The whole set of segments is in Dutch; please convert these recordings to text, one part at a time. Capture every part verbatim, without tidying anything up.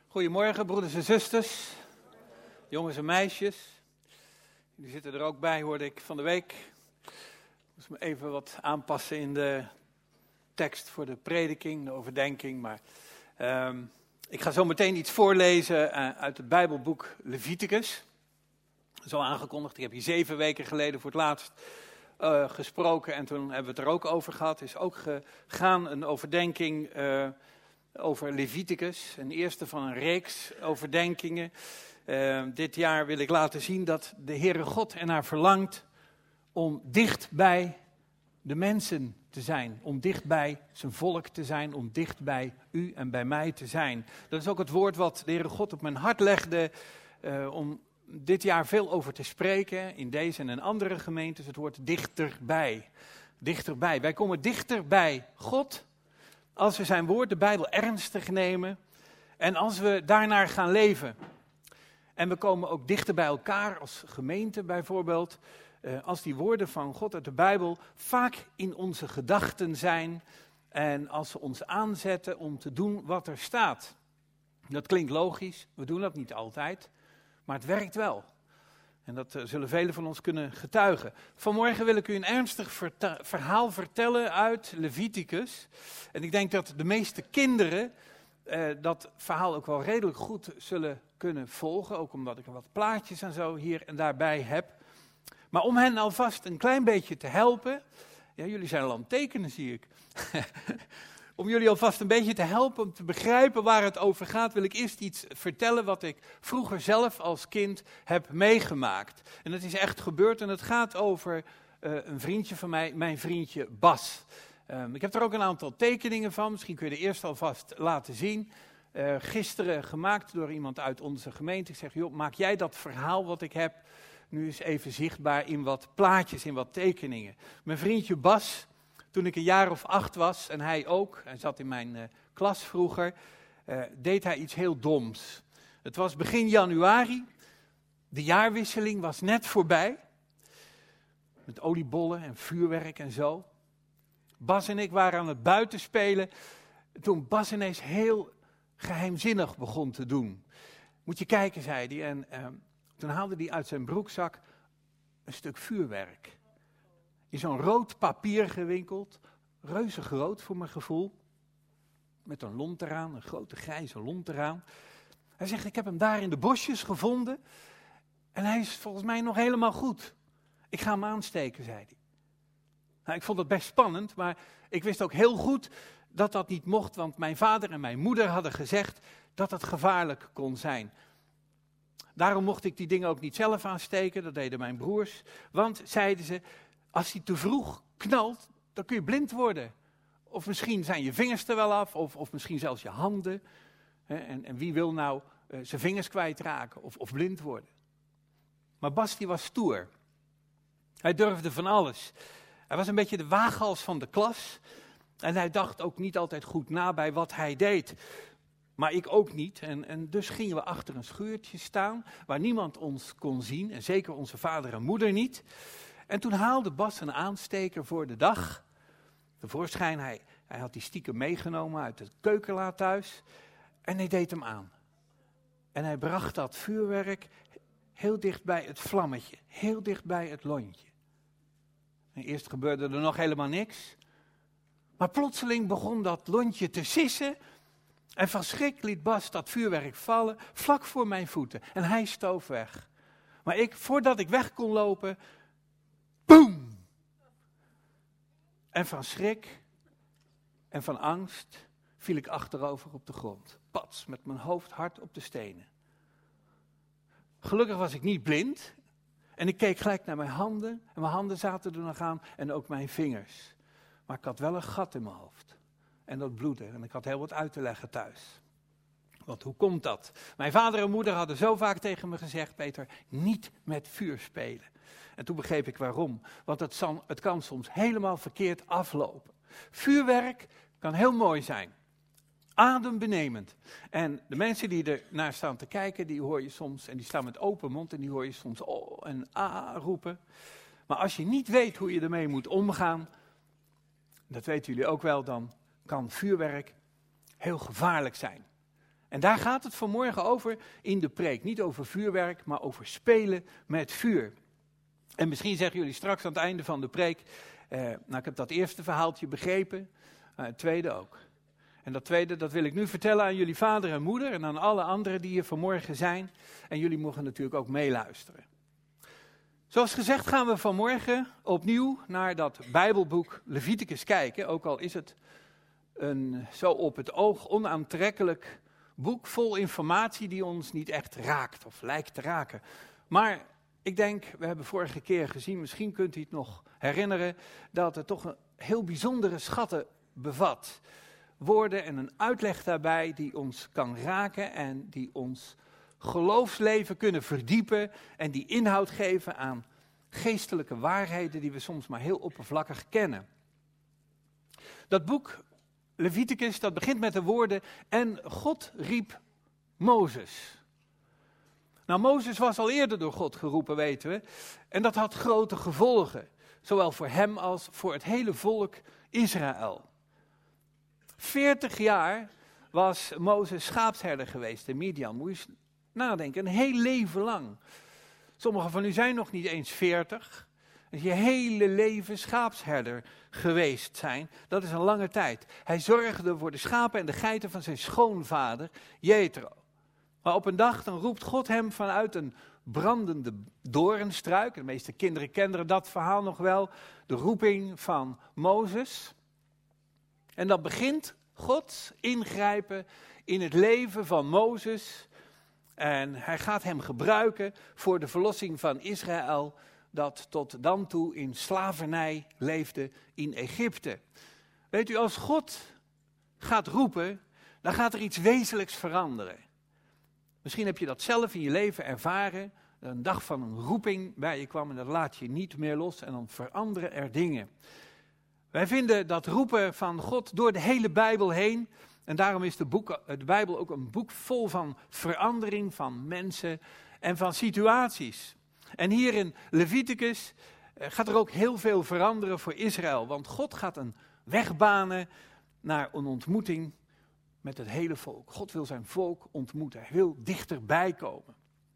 Goedemorgen, broeders en zusters, jongens en meisjes. Jullie zitten er ook bij, hoorde ik van de week. Ik moest me even wat aanpassen in de tekst voor de prediking, de overdenking. Maar um, ik ga zo meteen iets voorlezen uh, uit het Bijbelboek Leviticus. Zo aangekondigd, ik heb hier zeven weken geleden voor het laatst uh, gesproken en toen hebben we het er ook over gehad. Er is ook gegaan een overdenking uh, over Leviticus, een eerste van een reeks overdenkingen. Uh, dit jaar wil ik laten zien dat de Heere God ernaar verlangt om dicht bij de mensen te zijn. Om dicht bij zijn volk te zijn, om dicht bij u en bij mij te zijn. Dat is ook het woord wat de Heere God op mijn hart legde uh, om dit jaar veel over te spreken. In deze en in andere gemeentes het woord dichterbij. Dichterbij. Wij komen dichter bij God als we zijn woord, de Bijbel, ernstig nemen en als we daarnaar gaan leven. En we komen ook dichter bij elkaar als gemeente bijvoorbeeld, uh, als die woorden van God uit de Bijbel vaak in onze gedachten zijn en als ze ons aanzetten om te doen wat er staat. Dat klinkt logisch, we doen dat niet altijd, maar het werkt wel. En dat uh, zullen velen van ons kunnen getuigen. Vanmorgen wil ik u een ernstig verta- verhaal vertellen uit Leviticus. En ik denk dat de meeste kinderen uh, dat verhaal ook wel redelijk goed zullen kunnen volgen. Ook omdat ik er wat plaatjes en zo hier en daarbij heb. Maar om hen alvast een klein beetje te helpen. Ja, jullie zijn al aan het tekenen, zie ik. Om jullie alvast een beetje te helpen om te begrijpen waar het over gaat, wil ik eerst iets vertellen wat ik vroeger zelf als kind heb meegemaakt. En het is echt gebeurd en het gaat over uh, een vriendje van mij, mijn vriendje Bas. Um, ik heb er ook een aantal tekeningen van, misschien kun je de eerste alvast laten zien. Uh, gisteren gemaakt door iemand uit onze gemeente. Ik zeg, joh, maak jij dat verhaal wat ik heb nu eens even zichtbaar in wat plaatjes, in wat tekeningen. Mijn vriendje Bas, toen ik een jaar of acht was, en hij ook, hij zat in mijn uh, klas vroeger, uh, deed hij iets heel doms. Het was begin januari, de jaarwisseling was net voorbij, met oliebollen en vuurwerk en zo. Bas en ik waren aan het buitenspelen, toen Bas ineens heel geheimzinnig begon te doen. Moet je kijken, zei hij, en uh, toen haalde hij uit zijn broekzak een stuk vuurwerk. In zo'n rood papier gewinkeld, reuze groot voor mijn gevoel, met een lont eraan, een grote grijze lont eraan. Hij zegt, ik heb hem daar in de bosjes gevonden en hij is volgens mij nog helemaal goed. Ik ga hem aansteken, zei hij. Nou, ik vond het best spannend, maar ik wist ook heel goed dat dat niet mocht, want mijn vader en mijn moeder hadden gezegd dat het gevaarlijk kon zijn. Daarom mocht ik die dingen ook niet zelf aansteken, dat deden mijn broers, want, zeiden ze, als hij te vroeg knalt, dan kun je blind worden. Of misschien zijn je vingers er wel af, of, of misschien zelfs je handen. Hè, en, en wie wil nou uh, zijn vingers kwijtraken of, of blind worden? Maar Bas die was stoer. Hij durfde van alles. Hij was een beetje de waaghals van de klas. En hij dacht ook niet altijd goed na bij wat hij deed. Maar ik ook niet. En, en dus gingen we achter een schuurtje staan, waar niemand ons kon zien. En zeker onze vader en moeder niet. En toen haalde Bas een aansteker voor de dag. Tevoorschijn, hij, hij had die stiekem meegenomen uit het keukenla thuis. En hij deed hem aan. En hij bracht dat vuurwerk heel dicht bij het vlammetje. Heel dicht bij het lontje. En eerst gebeurde er nog helemaal niks. Maar plotseling begon dat lontje te sissen. En van schrik liet Bas dat vuurwerk vallen vlak voor mijn voeten. En hij stoof weg. Maar ik, voordat ik weg kon lopen, boem! En van schrik en van angst viel ik achterover op de grond. Pats, met mijn hoofd hard op de stenen. Gelukkig was ik niet blind. En ik keek gelijk naar mijn handen. En mijn handen zaten er nog aan. En ook mijn vingers. Maar ik had wel een gat in mijn hoofd. En dat bloedde. En ik had heel wat uit te leggen thuis. Want hoe komt dat? Mijn vader en moeder hadden zo vaak tegen me gezegd, Peter, niet met vuur spelen. En toen begreep ik waarom. Want het, zal, het kan soms helemaal verkeerd aflopen. Vuurwerk kan heel mooi zijn. Adembenemend. En de mensen die er naar staan te kijken, die hoor je soms, en die staan met open mond, en die hoor je soms oh en ah roepen. Maar als je niet weet hoe je ermee moet omgaan, dat weten jullie ook wel, dan kan vuurwerk heel gevaarlijk zijn. En daar gaat het vanmorgen over in de preek. Niet over vuurwerk, maar over spelen met vuur. En misschien zeggen jullie straks aan het einde van de preek, eh, nou ik heb dat eerste verhaaltje begrepen, uh, het tweede ook. En dat tweede, dat wil ik nu vertellen aan jullie vader en moeder en aan alle anderen die hier vanmorgen zijn. En jullie mogen natuurlijk ook meeluisteren. Zoals gezegd gaan we vanmorgen opnieuw naar dat Bijbelboek Leviticus kijken. Ook al is het een zo op het oog onaantrekkelijk boek vol informatie die ons niet echt raakt of lijkt te raken. Maar ik denk, we hebben vorige keer gezien, misschien kunt u het nog herinneren, dat het toch een heel bijzondere schatten bevat. Woorden en een uitleg daarbij die ons kan raken en die ons geloofsleven kunnen verdiepen en die inhoud geven aan geestelijke waarheden die we soms maar heel oppervlakkig kennen. Dat boek Leviticus, dat begint met de woorden, en God riep Mozes. Nou, Mozes was al eerder door God geroepen, weten we, en dat had grote gevolgen, zowel voor hem als voor het hele volk Israël. Veertig jaar was Mozes schaapsherder geweest in Midian. Moet je eens nadenken, een heel leven lang. Sommigen van u zijn nog niet eens veertig. Dus je hele leven schaapsherder geweest zijn, dat is een lange tijd. Hij zorgde voor de schapen en de geiten van zijn schoonvader, Jethro. Maar op een dag dan roept God hem vanuit een brandende doornstruik. De meeste kinderen kennen dat verhaal nog wel. De roeping van Mozes. En dan begint Gods ingrijpen in het leven van Mozes. En hij gaat hem gebruiken voor de verlossing van Israël, dat tot dan toe in slavernij leefde in Egypte. Weet u, als God gaat roepen, dan gaat er iets wezenlijks veranderen. Misschien heb je dat zelf in je leven ervaren, een dag van een roeping bij je kwam en dat laat je niet meer los en dan veranderen er dingen. Wij vinden dat roepen van God door de hele Bijbel heen, en daarom is de, boek, de Bijbel ook een boek vol van verandering van mensen en van situaties. En hier in Leviticus gaat er ook heel veel veranderen voor Israël, want God gaat een weg banen naar een ontmoeting met het hele volk. God wil zijn volk ontmoeten, hij wil dichterbij komen.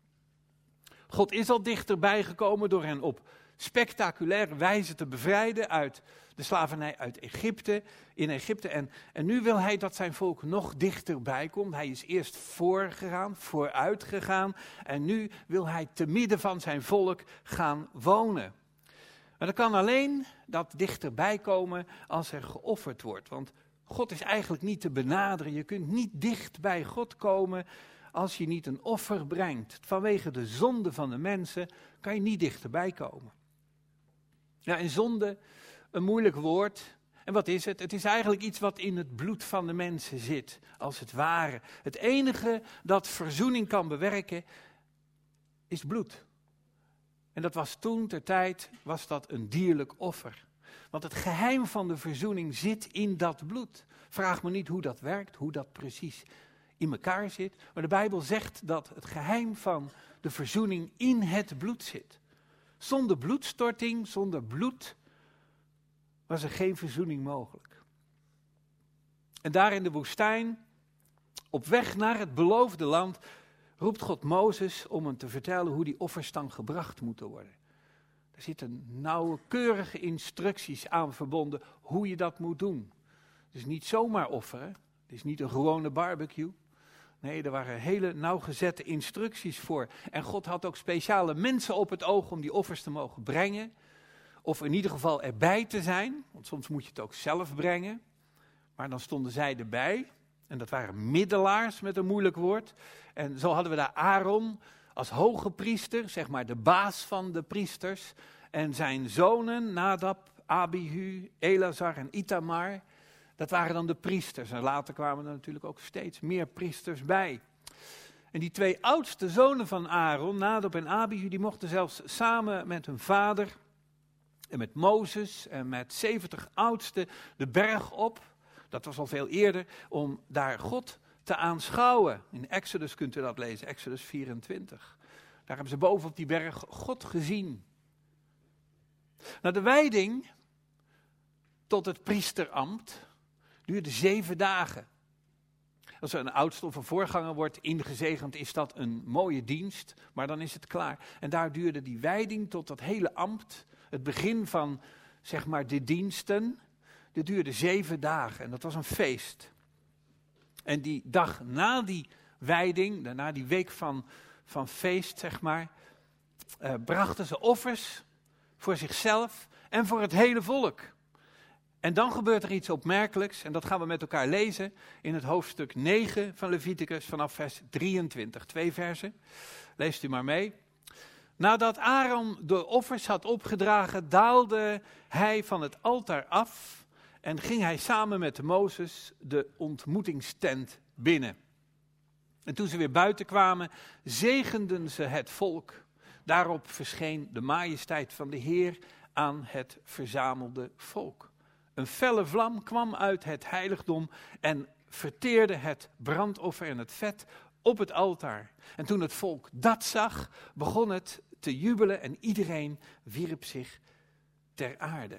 God is al dichterbij gekomen door hen op spectaculaire wijze te bevrijden uit de slavernij uit Egypte, in Egypte. En, en nu wil hij dat zijn volk nog dichterbij komt. Hij is eerst voorgegaan, vooruit gegaan. En nu wil hij te midden van zijn volk gaan wonen. Maar dat kan alleen dat dichterbij komen als er geofferd wordt. Want God is eigenlijk niet te benaderen. Je kunt niet dicht bij God komen als je niet een offer brengt. Vanwege de zonde van de mensen kan je niet dichterbij komen. Ja, en zonde, een moeilijk woord. En wat is het? Het is eigenlijk iets wat in het bloed van de mensen zit, als het ware. Het enige dat verzoening kan bewerken, is bloed. En dat was toen, ter tijd, was dat een dierlijk offer. Want het geheim van de verzoening zit in dat bloed. Vraag me niet hoe dat werkt, hoe dat precies in elkaar zit. Maar de Bijbel zegt dat het geheim van de verzoening in het bloed zit. Zonder bloedstorting, zonder bloed, was er geen verzoening mogelijk. En daar in de woestijn, op weg naar het beloofde land, roept God Mozes om hem te vertellen hoe die offers dan gebracht moeten worden. Er zitten nauwkeurige instructies aan verbonden hoe je dat moet doen. Het is niet zomaar offeren, het is niet een gewone barbecue. Nee, er waren hele nauwgezette instructies voor. En God had ook speciale mensen op het oog om die offers te mogen brengen. Of in ieder geval erbij te zijn, want soms moet je het ook zelf brengen. Maar dan stonden zij erbij. En dat waren middelaars met een moeilijk woord. En zo hadden we daar Aaron als hoge priester, zeg maar de baas van de priesters. En zijn zonen, Nadab, Abihu, Elazar en Itamar. Dat waren dan de priesters. En later kwamen er natuurlijk ook steeds meer priesters bij. En die twee oudste zonen van Aaron, Nadab en Abihu, die mochten zelfs samen met hun vader en met Mozes en met zeventig oudsten de berg op. Dat was al veel eerder, om daar God te aanschouwen. In Exodus kunt u dat lezen, Exodus vierentwintig. Daar hebben ze boven op die berg God gezien. Nou, de wijding tot het priesterambt duurde zeven dagen. Als er een oudste of een voorganger wordt ingezegend, is dat een mooie dienst, maar dan is het klaar. En daar duurde die wijding tot dat hele ambt, het begin van, zeg maar, de diensten, dat duurde zeven dagen en dat was een feest. En die dag na die wijding, na die week van, van feest, zeg maar, uh, brachten ze offers voor zichzelf en voor het hele volk. En dan gebeurt er iets opmerkelijks, en dat gaan we met elkaar lezen in het hoofdstuk negen van Leviticus vanaf vers drieëntwintig. Twee versen, leest u maar mee. Nadat Aaron de offers had opgedragen, daalde hij van het altaar af en ging hij samen met Mozes de ontmoetingstent binnen. En toen ze weer buiten kwamen, zegenden ze het volk. Daarop verscheen de majesteit van de Heer aan het verzamelde volk. Een felle vlam kwam uit het heiligdom en verteerde het brandoffer en het vet op het altaar. En toen het volk dat zag, begon het te jubelen en iedereen wierp zich ter aarde.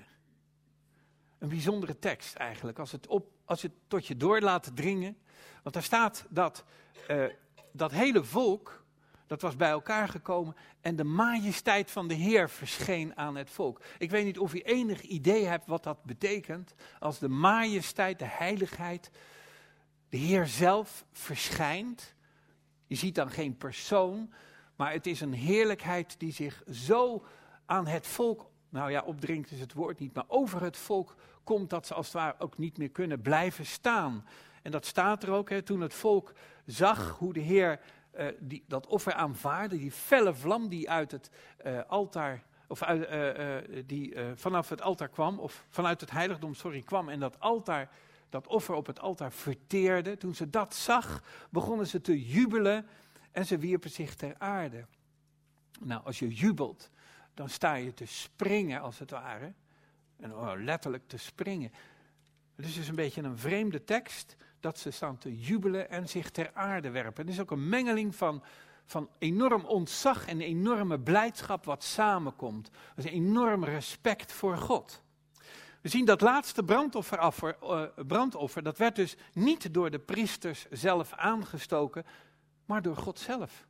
Een bijzondere tekst eigenlijk, als het, op, als het tot je door laat dringen. Want daar staat dat uh, dat hele volk, dat was bij elkaar gekomen en de majesteit van de Heer verscheen aan het volk. Ik weet niet of u enig idee hebt wat dat betekent, als de majesteit, de heiligheid, de Heer zelf verschijnt. Je ziet dan geen persoon, maar het is een heerlijkheid die zich zo aan het volk, nou ja, opdringt is het woord niet, maar over het volk komt dat ze als het ware ook niet meer kunnen blijven staan. En dat staat er ook, hè, toen het volk zag hoe de Heer uh, die, dat offer aanvaarde, die felle vlam die uit het uh, altaar, of uit, uh, uh, die uh, vanaf het altaar kwam, of vanuit het heiligdom, sorry, kwam en dat altaar, dat offer op het altaar verteerde. Toen ze dat zag, begonnen ze te jubelen en ze wierpen zich ter aarde. Nou, als je jubelt, dan sta je te springen als het ware. En oh, letterlijk te springen. Het is dus een beetje een vreemde tekst, dat ze staan te jubelen en zich ter aarde werpen. Het is ook een mengeling van, van enorm ontzag en enorme blijdschap wat samenkomt. Dat is een enorm respect voor God. We zien dat laatste brandoffer, uh, brandoffer, dat werd dus niet door de priesters zelf aangestoken, maar door God zelf.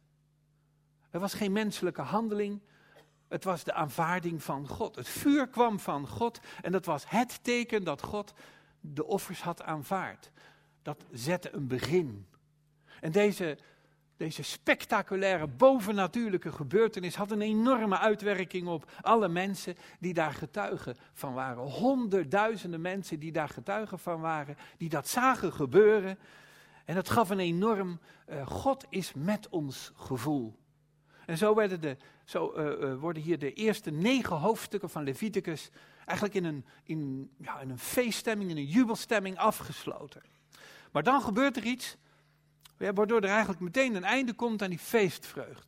Er was geen menselijke handeling, het was de aanvaarding van God. Het vuur kwam van God en dat was het teken dat God de offers had aanvaard. Dat zette een begin. En deze, deze spectaculaire bovennatuurlijke gebeurtenis had een enorme uitwerking op alle mensen die daar getuigen van waren. Honderdduizenden mensen die daar getuigen van waren, die dat zagen gebeuren. En dat gaf een enorm, uh, God is met ons gevoel. En zo, werden de, zo uh, uh, worden hier de eerste negen hoofdstukken van Leviticus eigenlijk in een, in, ja, in een feeststemming, in een jubelstemming afgesloten. Maar dan gebeurt er iets, ja, waardoor er eigenlijk meteen een einde komt aan die feestvreugde.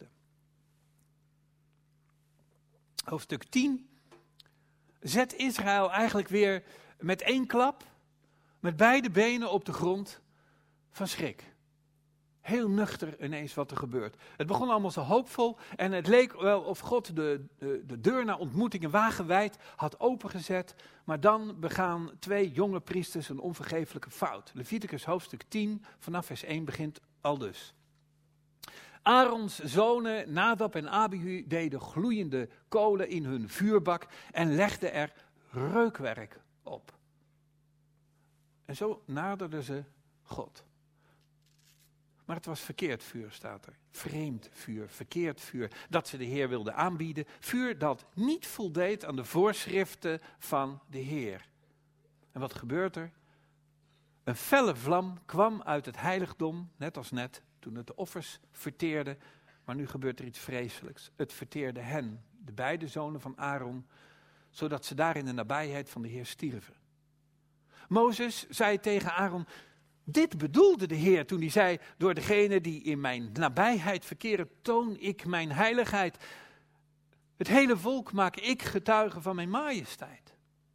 Hoofdstuk tien zet Israël eigenlijk weer met één klap, met beide benen op de grond van schrik. Heel nuchter ineens wat er gebeurt. Het begon allemaal zo hoopvol en het leek wel of God de, de, de deur naar ontmoetingen wagenwijd had opengezet. Maar dan begaan twee jonge priesters een onvergeeflijke fout. Leviticus hoofdstuk tien vanaf vers één begint aldus. Aarons zonen Nadab en Abihu deden gloeiende kolen in hun vuurbak en legden er reukwerk op. En zo naderden ze God. Maar het was verkeerd vuur, staat er. Vreemd vuur, verkeerd vuur, dat ze de Heer wilden aanbieden. Vuur dat niet voldeed aan de voorschriften van de Heer. En wat gebeurt er? Een felle vlam kwam uit het heiligdom, net als net, toen het de offers verteerde. Maar nu gebeurt er iets vreselijks. Het verteerde hen, de beide zonen van Aaron, zodat ze daar in de nabijheid van de Heer stierven. Mozes zei tegen Aaron: dit bedoelde de Heer toen hij zei, door degene die in mijn nabijheid verkeren, toon ik mijn heiligheid. Het hele volk maak ik getuige van mijn majesteit.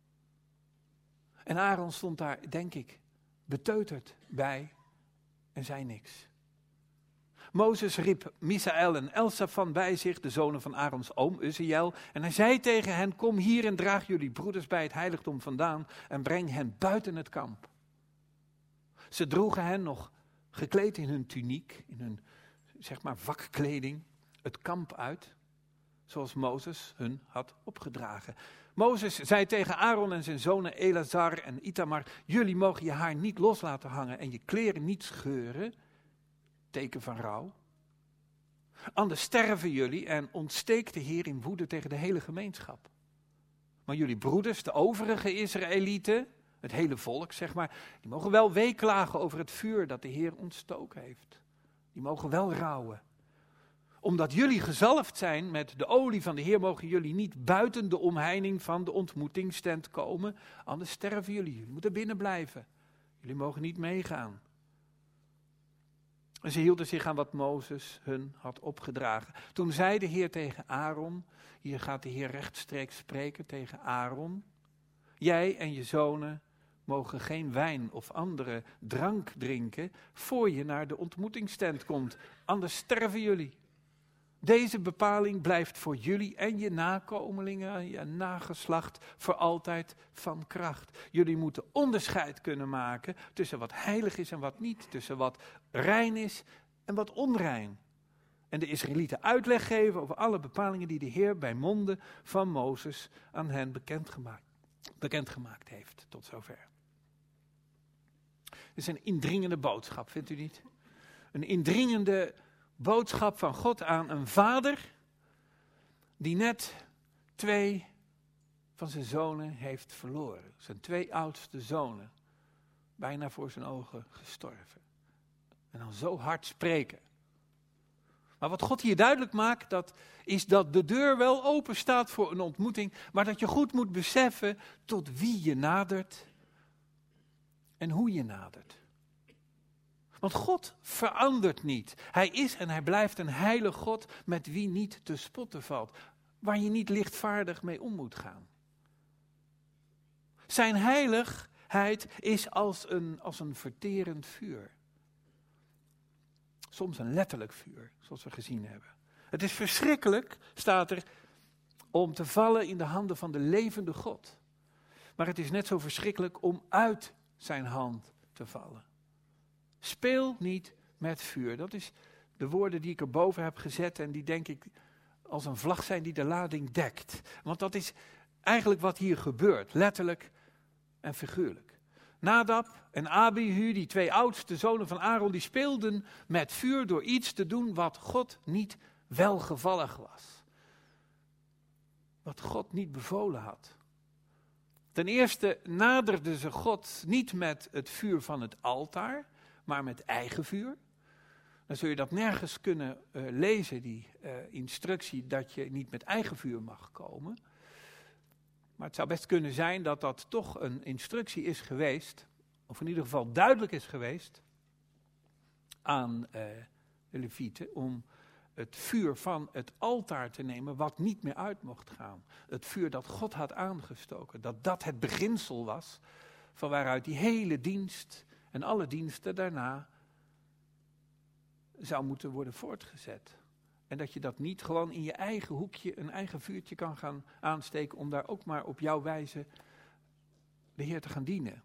En Aaron stond daar, denk ik, beteuterd bij en zei niks. Mozes riep Misaël en Elsafan bij zich, de zonen van Aarons oom Uzziel, en hij zei tegen hen: kom hier en draag jullie broeders bij het heiligdom vandaan en breng hen buiten het kamp. Ze droegen hen nog gekleed in hun tuniek, in hun, zeg maar, vakkleding, het kamp uit, zoals Mozes hun had opgedragen. Mozes zei tegen Aaron en zijn zonen Eleazar en Itamar, jullie mogen je haar niet los laten hangen en je kleren niet scheuren, teken van rouw. Anders sterven jullie en ontsteekt de Heer in woede tegen de hele gemeenschap. Maar jullie broeders, de overige Israëlieten, het hele volk zeg maar, die mogen wel weeklagen over het vuur dat de Heer ontstoken heeft. Die mogen wel rouwen. Omdat jullie gezalfd zijn met de olie van de Heer, mogen jullie niet buiten de omheining van de ontmoetingstent komen. Anders sterven jullie. Jullie moeten binnen blijven. Jullie mogen niet meegaan. En ze hielden zich aan wat Mozes hun had opgedragen. Toen zei de Heer tegen Aaron, hier gaat de Heer rechtstreeks spreken tegen Aaron. Jij en je zonen mogen geen wijn of andere drank drinken voor je naar de ontmoetingstent komt. Anders sterven jullie. Deze bepaling blijft voor jullie en je nakomelingen, je nageslacht, voor altijd van kracht. Jullie moeten onderscheid kunnen maken tussen wat heilig is en wat niet, tussen wat rein is en wat onrein. En de Israëlieten uitleg geven over alle bepalingen die de Heer bij monden van Mozes aan hen bekendgemaakt, bekendgemaakt heeft, tot zover. Het is een indringende boodschap, vindt u niet? Een indringende boodschap van God aan een vader die net twee van zijn zonen heeft verloren. Zijn twee oudste zonen, bijna voor zijn ogen gestorven. En dan zo hard spreken. Maar wat God hier duidelijk maakt, dat is dat de deur wel open staat voor een ontmoeting, maar dat je goed moet beseffen tot wie je nadert en hoe je nadert. Want God verandert niet. Hij is en hij blijft een heilig God met wie niet te spotten valt. Waar je niet lichtvaardig mee om moet gaan. Zijn heiligheid is als een, als een verterend vuur. Soms een letterlijk vuur, zoals we gezien hebben. Het is verschrikkelijk, staat er, om te vallen in de handen van de levende God. Maar het is net zo verschrikkelijk om uit zijn hand te vallen. Speel niet met vuur. Dat is de woorden die ik erboven heb gezet en die denk ik als een vlag zijn die de lading dekt. Want dat is eigenlijk wat hier gebeurt, letterlijk en figuurlijk. Nadab en Abihu, die twee oudste zonen van Aaron, die speelden met vuur door iets te doen wat God niet welgevallig was. Wat God niet bevolen had. Ten eerste naderden ze God niet met het vuur van het altaar, maar met eigen vuur. Dan zul je dat nergens kunnen uh, lezen, die uh, instructie dat je niet met eigen vuur mag komen. Maar het zou best kunnen zijn dat dat toch een instructie is geweest, of in ieder geval duidelijk is geweest aan uh, de Levieten, om het vuur van het altaar te nemen wat niet meer uit mocht gaan. Het vuur dat God had aangestoken, dat dat het beginsel was van waaruit die hele dienst en alle diensten daarna zou moeten worden voortgezet. En dat je dat niet gewoon in je eigen hoekje, een eigen vuurtje kan gaan aansteken om daar ook maar op jouw wijze de Heer te gaan dienen.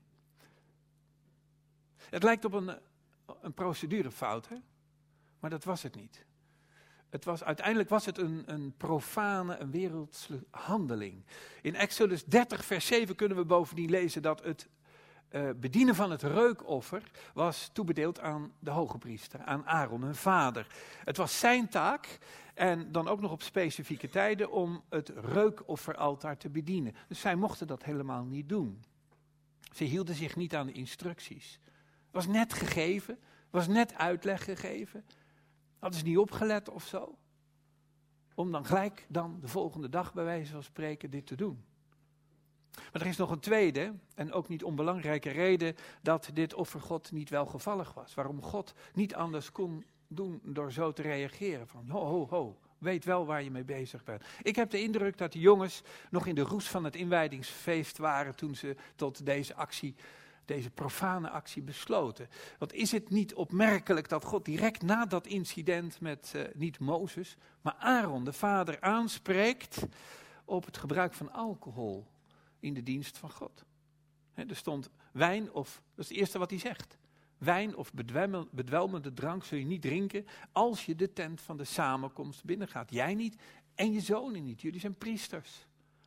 Het lijkt op een, een procedurefout, hè? Maar dat was het niet. Het was, uiteindelijk was het een, een profane, een wereldse handeling. In Exodus dertig vers zeven kunnen we bovendien lezen dat het uh, bedienen van het reukoffer was toebedeeld aan de hoge priester, aan Aaron, hun vader. Het was zijn taak, en dan ook nog op specifieke tijden, om het reukofferaltaar te bedienen. Dus zij mochten dat helemaal niet doen. Ze hielden zich niet aan de instructies. Het was net gegeven, was net uitleg gegeven. Hadden ze niet opgelet of zo? Om dan gelijk dan de volgende dag bij wijze van spreken dit te doen. Maar er is nog een tweede en ook niet onbelangrijke reden dat dit offer God niet welgevallig was. Waarom God niet anders kon doen door zo te reageren. Van ho, ho, ho, weet wel waar je mee bezig bent. Ik heb de indruk dat de jongens nog in de roes van het inwijdingsfeest waren toen ze tot deze actie, deze profane actie besloten. Want is het niet opmerkelijk dat God direct na dat incident met uh, niet Mozes, maar Aaron, de vader, aanspreekt op het gebruik van alcohol in de dienst van God. He, er stond wijn, of dat is het eerste wat hij zegt. Wijn of bedwelmende, bedwelmende drank zul je niet drinken als je de tent van de samenkomst binnengaat. Jij niet en je zonen niet. Jullie zijn priesters.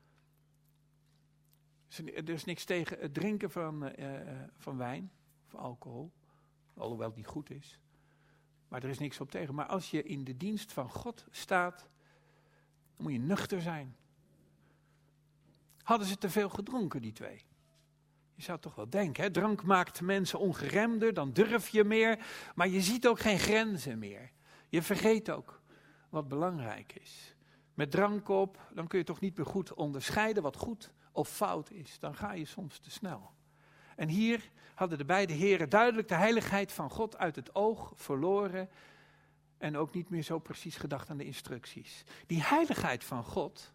Er is niks tegen het drinken van, uh, van wijn of alcohol. Alhoewel het niet goed is. Maar er is niks op tegen. Maar als je in de dienst van God staat, dan moet je nuchter zijn. Hadden ze te veel gedronken, die twee? Je zou toch wel denken, hè? Drank maakt mensen ongeremder, dan durf je meer. Maar je ziet ook geen grenzen meer. Je vergeet ook wat belangrijk is. Met drank op, dan kun je toch niet meer goed onderscheiden wat goed of fout is. Dan ga je soms te snel. En hier hadden de beide heren duidelijk de heiligheid van God uit het oog verloren. En ook niet meer zo precies gedacht aan de instructies. Die heiligheid van God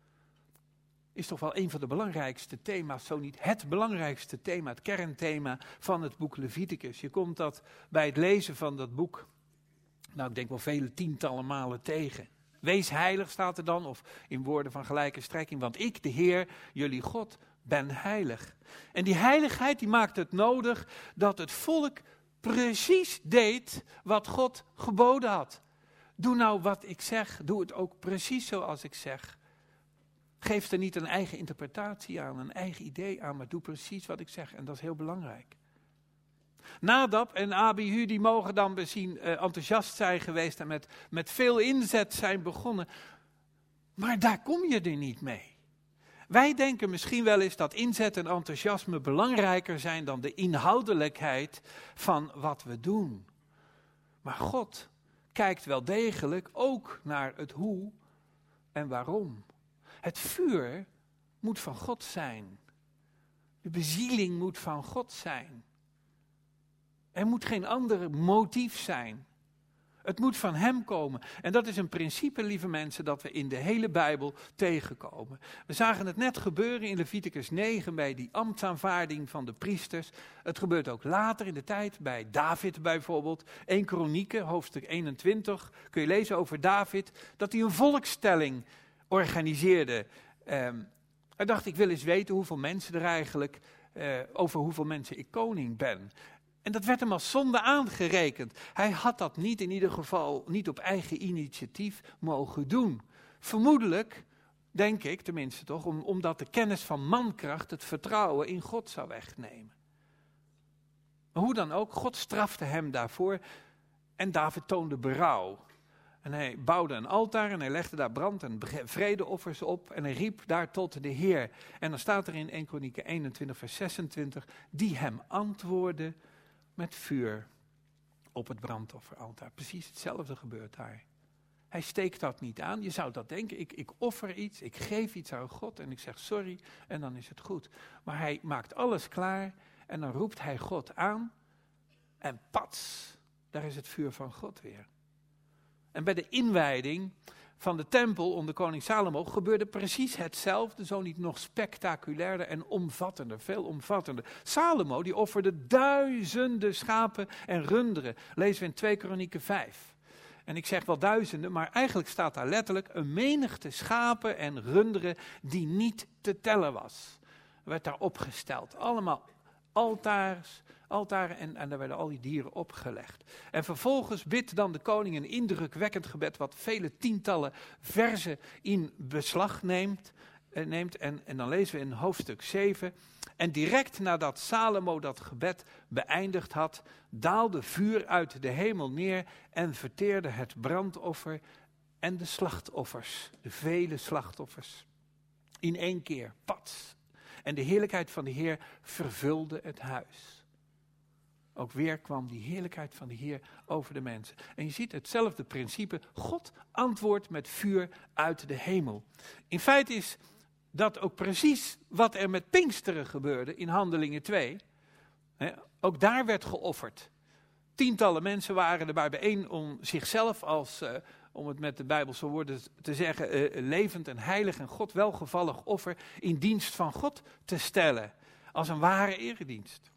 is toch wel een van de belangrijkste thema's, zo niet het belangrijkste thema, het kernthema van het boek Leviticus. Je komt dat bij het lezen van dat boek, nou ik denk wel vele tientallen malen tegen. Wees heilig staat er dan, of in woorden van gelijke strekking, want ik, de Heer, jullie God, ben heilig. En die heiligheid die maakt het nodig dat het volk precies deed wat God geboden had. Doe nou wat ik zeg, doe het ook precies zoals ik zeg. Geef er niet een eigen interpretatie aan, een eigen idee aan, maar doe precies wat ik zeg. En dat is heel belangrijk. Nadab en Abihu die mogen dan misschien uh, enthousiast zijn geweest en met, met veel inzet zijn begonnen. Maar daar kom je er niet mee. Wij denken misschien wel eens dat inzet en enthousiasme belangrijker zijn dan de inhoudelijkheid van wat we doen. Maar God kijkt wel degelijk ook naar het hoe en waarom. Het vuur moet van God zijn. De bezieling moet van God zijn. Er moet geen ander motief zijn. Het moet van hem komen. En dat is een principe, lieve mensen, dat we in de hele Bijbel tegenkomen. We zagen het net gebeuren in Leviticus negen bij die ambtsaanvaarding van de priesters. Het gebeurt ook later in de tijd bij David bijvoorbeeld. Eerste Kronieken, hoofdstuk eenentwintig, kun je lezen over David, dat hij een volkstelling organiseerde. Um, hij dacht, ik wil eens weten hoeveel mensen er eigenlijk, uh, over hoeveel mensen ik koning ben. En dat werd hem als zonde aangerekend. Hij had dat niet, in ieder geval niet op eigen initiatief mogen doen. Vermoedelijk, denk ik tenminste toch, om, omdat de kennis van mankracht het vertrouwen in God zou wegnemen. Maar hoe dan ook, God strafte hem daarvoor en David toonde berouw. En hij bouwde een altaar en hij legde daar brand- en vredeoffers op en hij riep daar tot de Heer. En dan staat er in Eerste Kronieken eenentwintig vers zesentwintig, die hem antwoordde met vuur op het brandofferaltaar. Precies hetzelfde gebeurt daar. Hij steekt dat niet aan. Je zou dat denken, ik, ik offer iets, ik geef iets aan God en ik zeg sorry en dan is het goed. Maar hij maakt alles klaar en dan roept hij God aan en pats, daar is het vuur van God weer. En bij de inwijding van de tempel onder koning Salomo gebeurde precies hetzelfde, zo niet nog spectaculairder en omvattender, veel omvattender. Salomo die offerde duizenden schapen en runderen, lezen we in Tweede Kronieken vijf. En ik zeg wel duizenden, maar eigenlijk staat daar letterlijk een menigte schapen en runderen die niet te tellen was. Er werd daar opgesteld, allemaal altaars, altaren en, en daar werden al die dieren opgelegd. En vervolgens bidt dan de koning een indrukwekkend gebed wat vele tientallen verzen in beslag neemt. Eh, neemt en, en dan lezen we in hoofdstuk zeven. En direct nadat Salomo dat gebed beëindigd had, daalde vuur uit de hemel neer en verteerde het brandoffer en de slachtoffers, de vele slachtoffers. In één keer, pats. En de heerlijkheid van de Heer vervulde het huis. Ook weer kwam die heerlijkheid van de Heer over de mensen. En je ziet hetzelfde principe. God antwoordt met vuur uit de hemel. In feite is dat ook precies wat er met Pinksteren gebeurde in Handelingen twee. He, ook daar werd geofferd. Tientallen mensen waren erbij bijeen om zichzelf als, uh, om het met de Bijbelse woorden te zeggen, uh, levend en heilig en God welgevallig offer in dienst van God te stellen. Als een ware eredienst.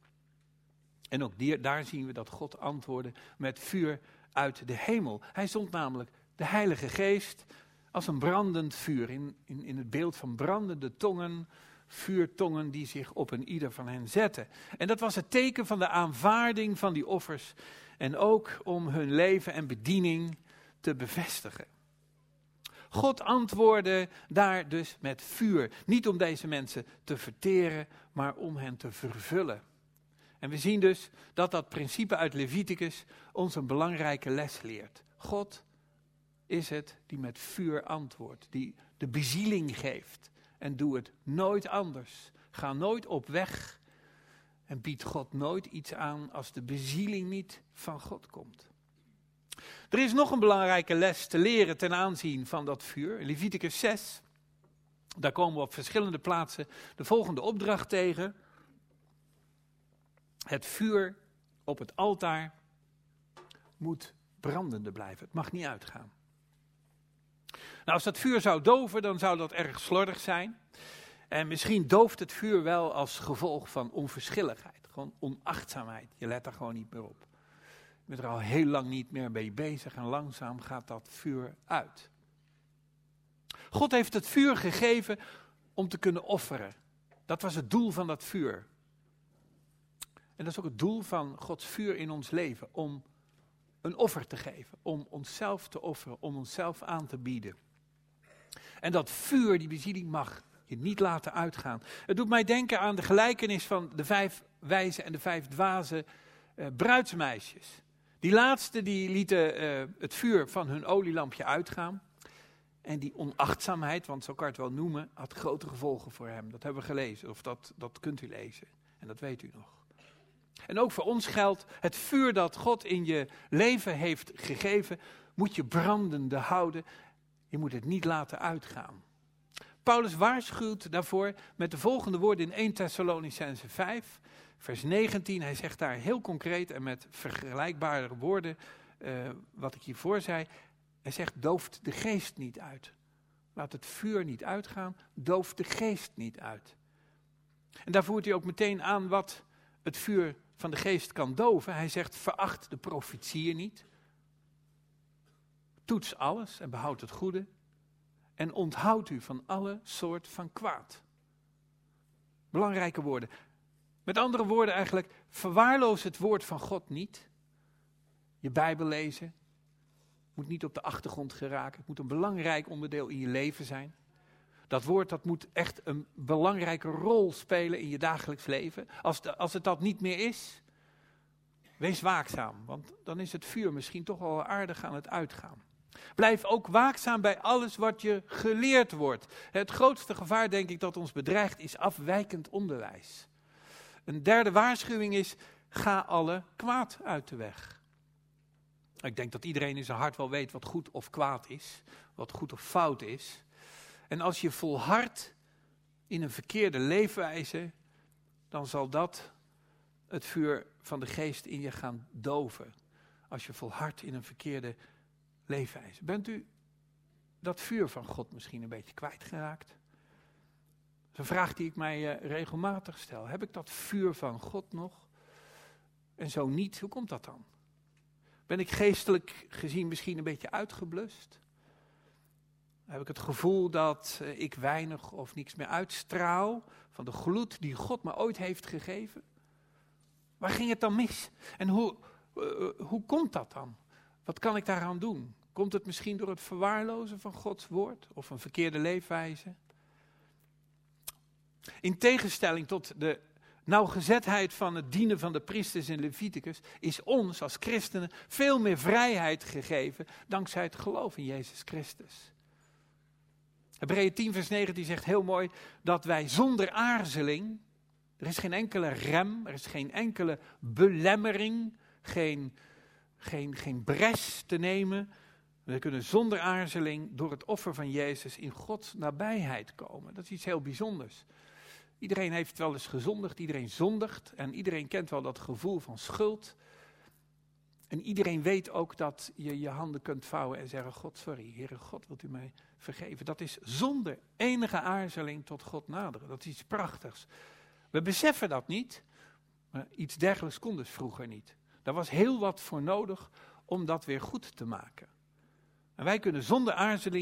En ook die, daar zien we dat God antwoordde met vuur uit de hemel. Hij zond namelijk de Heilige Geest als een brandend vuur. In, in, in het beeld van brandende tongen vuurtongen die zich op een ieder van hen zetten. En dat was het teken van de aanvaarding van die offers en ook om hun leven en bediening te bevestigen. God antwoordde daar dus met vuur. Niet om deze mensen te verteren, maar om hen te vervullen. En we zien dus dat dat principe uit Leviticus ons een belangrijke les leert. God is het die met vuur antwoordt, die de bezieling geeft. En doe het nooit anders. Ga nooit op weg en bied God nooit iets aan als de bezieling niet van God komt. Er is nog een belangrijke les te leren ten aanzien van dat vuur. In Leviticus zes, daar komen we op verschillende plaatsen de volgende opdracht tegen. Het vuur op het altaar moet brandende blijven. Het mag niet uitgaan. Nou, als dat vuur zou doven, dan zou dat erg slordig zijn. En misschien dooft het vuur wel als gevolg van onverschilligheid. Gewoon onachtzaamheid. Je let er gewoon niet meer op. Je bent er al heel lang niet meer mee bezig en langzaam gaat dat vuur uit. God heeft het vuur gegeven om te kunnen offeren. Dat was het doel van dat vuur. En dat is ook het doel van Gods vuur in ons leven. Om een offer te geven. Om onszelf te offeren. Om onszelf aan te bieden. En dat vuur, die bezieling, mag je niet laten uitgaan. Het doet mij denken aan de gelijkenis van de vijf wijze en de vijf dwaze uh, bruidsmeisjes. Die laatste die lieten uh, het vuur van hun olielampje uitgaan. En die onachtzaamheid, want zo kan je het wel noemen, had grote gevolgen voor hem. Dat hebben we gelezen, of dat, dat kunt u lezen. En dat weet u nog. En ook voor ons geldt, het vuur dat God in je leven heeft gegeven, moet je brandende houden. Je moet het niet laten uitgaan. Paulus waarschuwt daarvoor met de volgende woorden in eerste Thessalonicenzen vijf, vers negentien. Hij zegt daar heel concreet en met vergelijkbare woorden uh, wat ik hiervoor zei. Hij zegt, dooft de geest niet uit. Laat het vuur niet uitgaan, dooft de geest niet uit. En daar voert hij ook meteen aan wat het vuur van de geest kan doven. Hij zegt, veracht de profetieën niet. Toets alles en behoud het goede. En onthoud u van alle soort van kwaad. Belangrijke woorden. Met andere woorden eigenlijk, verwaarloos het woord van God niet. Je Bijbel lezen moet niet op de achtergrond geraken. Het moet een belangrijk onderdeel in je leven zijn. Dat woord dat moet echt een belangrijke rol spelen in je dagelijks leven. Als, de, als het dat niet meer is, wees waakzaam. Want dan is het vuur misschien toch wel aardig aan het uitgaan. Blijf ook waakzaam bij alles wat je geleerd wordt. Het grootste gevaar, denk ik, dat ons bedreigt, is afwijkend onderwijs. Een derde waarschuwing is, ga alle kwaad uit de weg. Ik denk dat iedereen in zijn hart wel weet wat goed of kwaad is, wat goed of fout is. En als je volhardt in een verkeerde leefwijze, dan zal dat het vuur van de geest in je gaan doven. Als je volhardt in een verkeerde leefwijze. Bent u dat vuur van God misschien een beetje kwijtgeraakt? Dat is een vraag die ik mij uh, regelmatig stel. Heb ik dat vuur van God nog? En zo niet, hoe komt dat dan? Ben ik geestelijk gezien misschien een beetje uitgeblust? Heb ik het gevoel dat uh, ik weinig of niks meer uitstraal van de gloed die God me ooit heeft gegeven? Waar ging het dan mis? En hoe, uh, hoe komt dat dan? Wat kan ik daaraan doen? Komt het misschien door het verwaarlozen van Gods woord of een verkeerde leefwijze? In tegenstelling tot de nauwgezetheid van het dienen van de priesters in Leviticus is ons als christenen veel meer vrijheid gegeven dankzij het geloof in Jezus Christus. Hebreeën tien vers negentien zegt heel mooi dat wij zonder aarzeling, er is geen enkele rem, er is geen enkele belemmering, geen, geen, geen bres te nemen. We kunnen zonder aarzeling door het offer van Jezus in Gods nabijheid komen. Dat is iets heel bijzonders. Iedereen heeft wel eens gezondigd, iedereen zondigt en iedereen kent wel dat gevoel van schuld. En iedereen weet ook dat je je handen kunt vouwen en zeggen, God, sorry, Heere God, wilt u mij vergeven? Dat is zonder enige aarzeling tot God naderen. Dat is iets prachtigs. We beseffen dat niet, maar iets dergelijks kon dus vroeger niet. Daar was heel wat voor nodig om dat weer goed te maken. En wij kunnen zonder aarzeling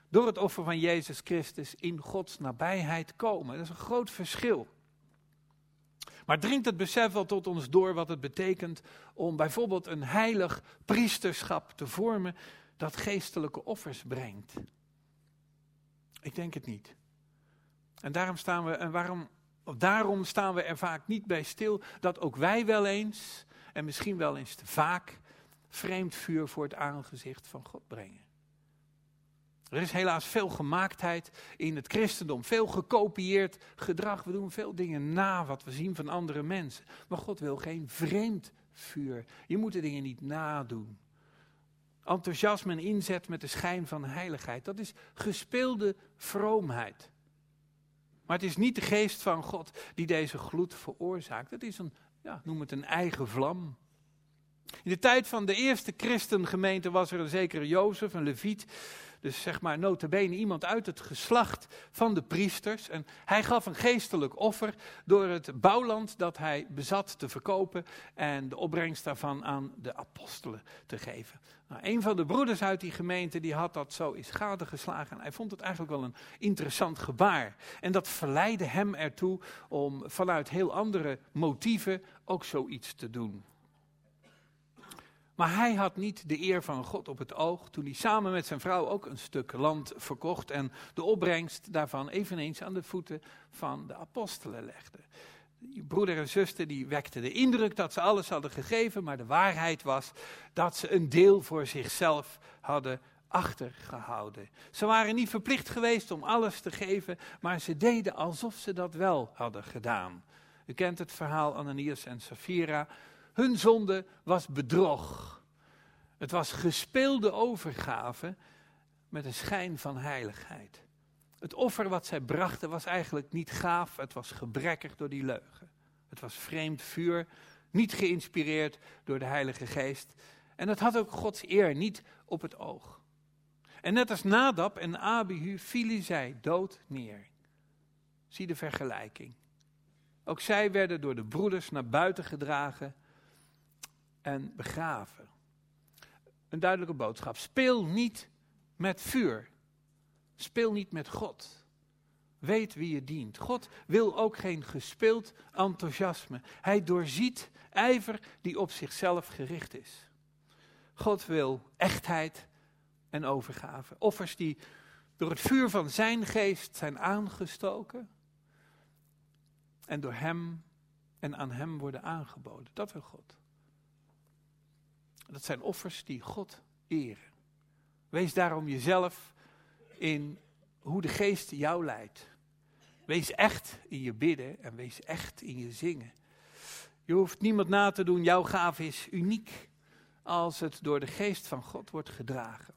door het offer van Jezus Christus in Gods nabijheid komen. Dat is een groot verschil. Maar dringt het besef wel tot ons door wat het betekent om bijvoorbeeld een heilig priesterschap te vormen dat geestelijke offers brengt? Ik denk het niet. En daarom staan we, en waarom, of daarom staan we er vaak niet bij stil dat ook wij wel eens, en misschien wel eens te vaak, vreemd vuur voor het aangezicht van God brengen. Er is helaas veel gemaaktheid in het christendom, veel gekopieerd gedrag. We doen veel dingen na wat we zien van andere mensen. Maar God wil geen vreemd vuur. Je moet de dingen niet nadoen. Enthousiasme en inzet met de schijn van heiligheid, dat is gespeelde vroomheid. Maar het is niet de geest van God die deze gloed veroorzaakt. Het is een, ja, noem het een eigen vlam. In de tijd van de eerste christengemeente was er een zekere Jozef, een leviet. Dus zeg maar nota bene iemand uit het geslacht van de priesters. En hij gaf een geestelijk offer door het bouwland dat hij bezat te verkopen en de opbrengst daarvan aan de apostelen te geven. Nou, een van de broeders uit die gemeente die had dat zo eens gadegeslagen en hij vond het eigenlijk wel een interessant gebaar. En dat verleidde hem ertoe om vanuit heel andere motieven ook zoiets te doen. Maar hij had niet de eer van God op het oog toen hij samen met zijn vrouw ook een stuk land verkocht en de opbrengst daarvan eveneens aan de voeten van de apostelen legde. Die broeder en zuster die wekten de indruk dat ze alles hadden gegeven, maar de waarheid was dat ze een deel voor zichzelf hadden achtergehouden. Ze waren niet verplicht geweest om alles te geven, maar ze deden alsof ze dat wel hadden gedaan. U kent het verhaal Ananias en Safira. Hun zonde was bedrog. Het was gespeelde overgave met een schijn van heiligheid. Het offer wat zij brachten was eigenlijk niet gaaf, het was gebrekkig door die leugen. Het was vreemd vuur, niet geïnspireerd door de Heilige Geest. En het had ook Gods eer niet op het oog. En net als Nadab en Abihu vielen zij dood neer. Zie de vergelijking. Ook zij werden door de broeders naar buiten gedragen en begraven. Een duidelijke boodschap. Speel niet met vuur. Speel niet met God. Weet wie je dient. God wil ook geen gespeeld enthousiasme. Hij doorziet ijver die op zichzelf gericht is. God wil echtheid en overgave. Offers die door het vuur van zijn geest zijn aangestoken en door hem en aan hem worden aangeboden. Dat wil God. Dat zijn offers die God eren. Wees daarom jezelf in hoe de geest jou leidt. Wees echt in je bidden en wees echt in je zingen. Je hoeft niemand na te doen, jouw gave is uniek als het door de geest van God wordt gedragen.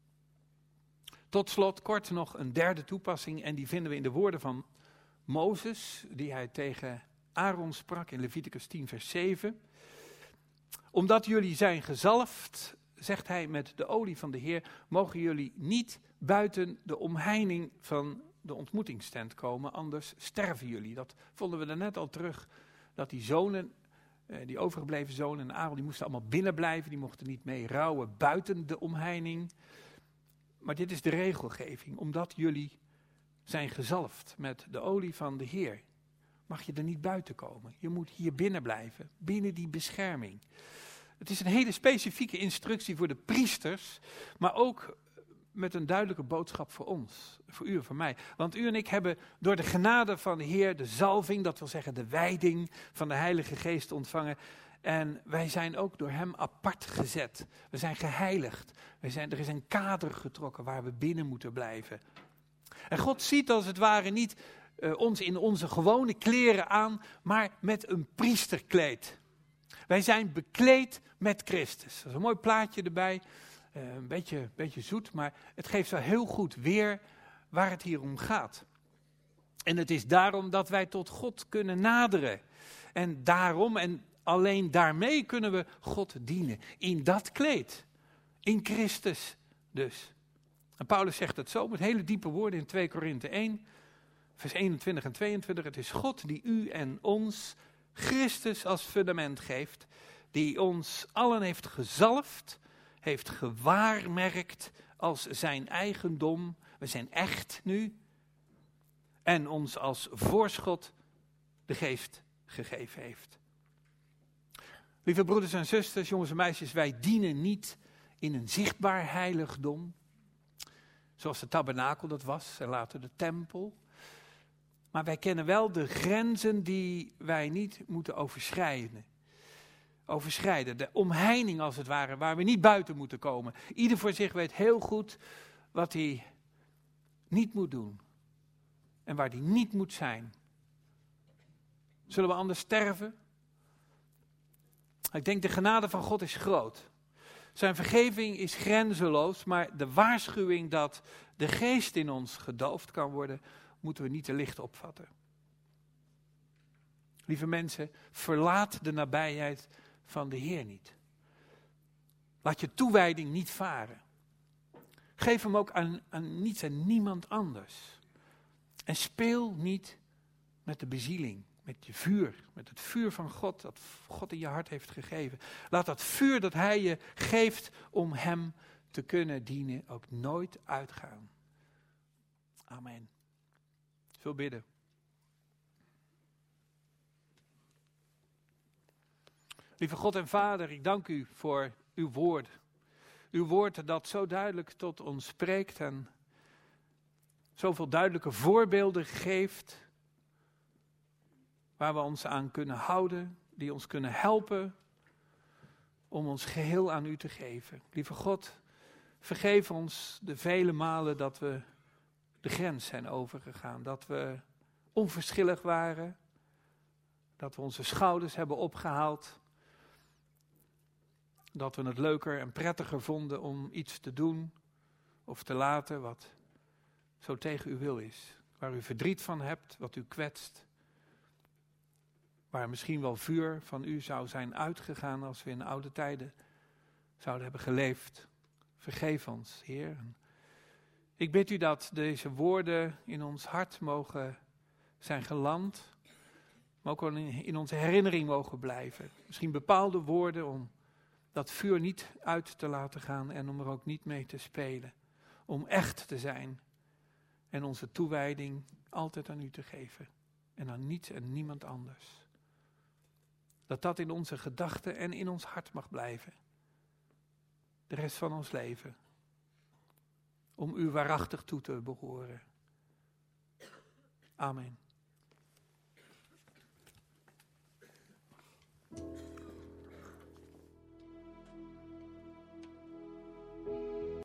Tot slot kort nog een derde toepassing en die vinden we in de woorden van Mozes, die hij tegen Aaron sprak in Leviticus tien vers zeven. Omdat jullie zijn gezalfd, zegt hij, met de olie van de Heer, mogen jullie niet buiten de omheining van de ontmoetingstent komen, anders sterven jullie. Dat vonden we er net al terug, dat die zonen, die overgebleven zonen en Aaron, die moesten allemaal binnen blijven, die mochten niet mee rouwen buiten de omheining. Maar dit is de regelgeving, omdat jullie zijn gezalfd met de olie van de Heer, mag je er niet buiten komen. Je moet hier binnen blijven, binnen die bescherming. Het is een hele specifieke instructie voor de priesters, maar ook met een duidelijke boodschap voor ons, voor u en voor mij. Want u en ik hebben door de genade van de Heer de zalving, dat wil zeggen de wijding van de Heilige Geest ontvangen. En wij zijn ook door hem apart gezet. We zijn geheiligd. We zijn, er is een kader getrokken waar we binnen moeten blijven. En God ziet als het ware niet uh, ons in onze gewone kleren aan, maar met een priesterkleed. Wij zijn bekleed met Christus. Dat is een mooi plaatje erbij. Uh, een beetje, beetje zoet, maar het geeft wel heel goed weer waar het hier om gaat. En het is daarom dat wij tot God kunnen naderen. En daarom en alleen daarmee kunnen we God dienen. In dat kleed. In Christus dus. En Paulus zegt het zo met hele diepe woorden in twee Korinthe één, vers eenentwintig en tweeëntwintig. Het is God die u en ons Christus als fundament geeft, die ons allen heeft gezalfd, heeft gewaarmerkt als zijn eigendom, We zijn echt nu. En ons als voorschot de geest gegeven heeft. Lieve broeders en zusters, jongens en meisjes, wij dienen niet in een zichtbaar heiligdom. Zoals de tabernakel dat was en later de tempel. Maar wij kennen wel de grenzen die wij niet moeten overschrijden. Overschrijden, de omheining als het ware, waar we niet buiten moeten komen. Ieder voor zich weet heel goed wat hij niet moet doen. En waar hij niet moet zijn. Zullen we anders sterven? Ik denk de genade van God is groot. Zijn vergeving is grenzeloos, maar de waarschuwing dat de geest in ons gedoofd kan worden, moeten we niet te licht opvatten. Lieve mensen, verlaat de nabijheid van de Heer niet. Laat je toewijding niet varen. Geef hem ook aan, aan niets en niemand anders. En speel niet met de bezieling, met je vuur, met het vuur van God, dat God in je hart heeft gegeven. Laat dat vuur dat hij je geeft om hem te kunnen dienen ook nooit uitgaan. Amen. Ik wil bidden. Lieve God en Vader, ik dank u voor uw woord. Uw woord dat zo duidelijk tot ons spreekt en zoveel duidelijke voorbeelden geeft, waar we ons aan kunnen houden, die ons kunnen helpen om ons geheel aan u te geven. Lieve God, vergeef ons de vele malen dat we de grens zijn overgegaan, dat we onverschillig waren, dat we onze schouders hebben opgehaald, dat we het leuker en prettiger vonden om iets te doen of te laten wat zo tegen uw wil is. Waar u verdriet van hebt, wat u kwetst. Waar misschien wel vuur van u zou zijn uitgegaan als we in oude tijden zouden hebben geleefd. Vergeef ons, Heer. Ik bid u dat deze woorden in ons hart mogen zijn geland. Maar ook in onze herinnering mogen blijven. Misschien bepaalde woorden om dat vuur niet uit te laten gaan en om er ook niet mee te spelen. Om echt te zijn en onze toewijding altijd aan u te geven. En aan niets en niemand anders. Dat dat in onze gedachten en in ons hart mag blijven. De rest van ons leven. Om u waarachtig toe te behoren. Amen.